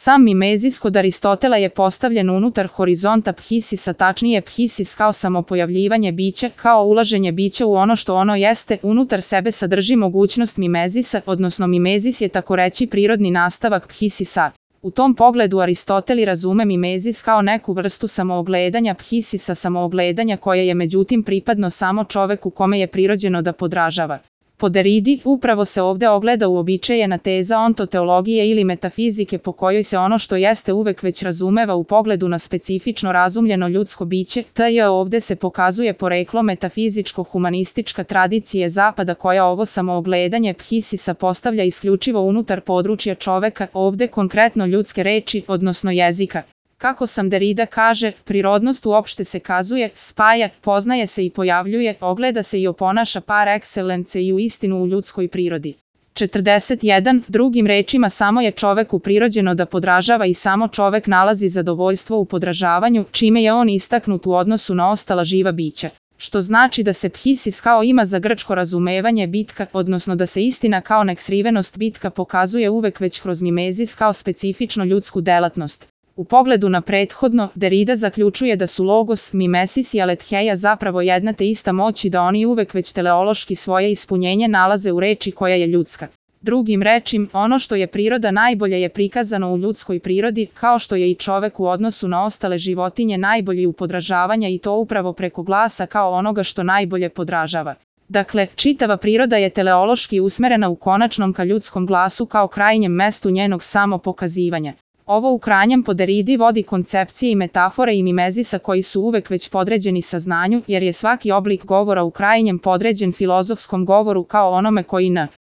Sam mimezis kod Aristotela je postavljen unutar horizonta phisisa, tačnije phisis kao samopojavljivanje bića, kao ulaženje bića u ono što ono jeste, unutar sebe sadrži mogućnost mimezisa, odnosno mimezis je takoreći prirodni nastavak phisisa. U tom pogledu Aristotel razume mimezis kao neku vrstu samoogledanja phisisa, samoogledanja koje je međutim pripadno samo čoveku kome je prirođeno da podražava. Po Deridi, upravo se ovde ogleda uobičajena teza ontoteologije ili metafizike po kojoj se ono što jeste uvek već razumeva u pogledu na specifično razumljeno ljudsko biće, ovde se pokazuje poreklo metafizičko-humanistička tradicije Zapada koja ovo samoogledanje phisisa postavlja isključivo unutar područja čoveka, ovde konkretno ljudske reči, odnosno jezika. Kako sam Derida kaže, prirodnost uopšte se kazuje, spaja, poznaje se i pojavljuje, ogleda se i oponaša par excellence i u istinu u ljudskoj prirodi. 41. Drugim rečima, samo je čoveku prirođeno da podražava i samo čovek nalazi zadovoljstvo u podražavanju, čime je on istaknut u odnosu na ostala živa bića. Što znači da se phisis kao ima za grčko razumevanje bitka, odnosno da se istina kao neksrivenost bitka pokazuje uvek već kroz mimezis kao specifično ljudsku delatnost. U pogledu na prethodno, Derida zaključuje da su logos, mimesis i aletheia zapravo jedna te ista moć i da oni uvek već teleološki svoje ispunjenje nalaze u reči koja je ljudska. Drugim rečim, ono što je priroda najbolje je prikazano u ljudskoj prirodi, kao što je i čovek u odnosu na ostale životinje najbolji u podražavanja i to upravo preko glasa kao onoga što najbolje podražava. Dakle, čitava priroda je teleološki usmerena u konačnom ka ljudskom glasu kao krajnjem mestu njenog samopokazivanja. Ovo u krajnjem po Deridi vodi koncepcije i metafore i mimezisa koji su uvek već podređeni saznanju, jer je svaki oblik govora u krajnjem podređen filozofskom govoru kao onome koji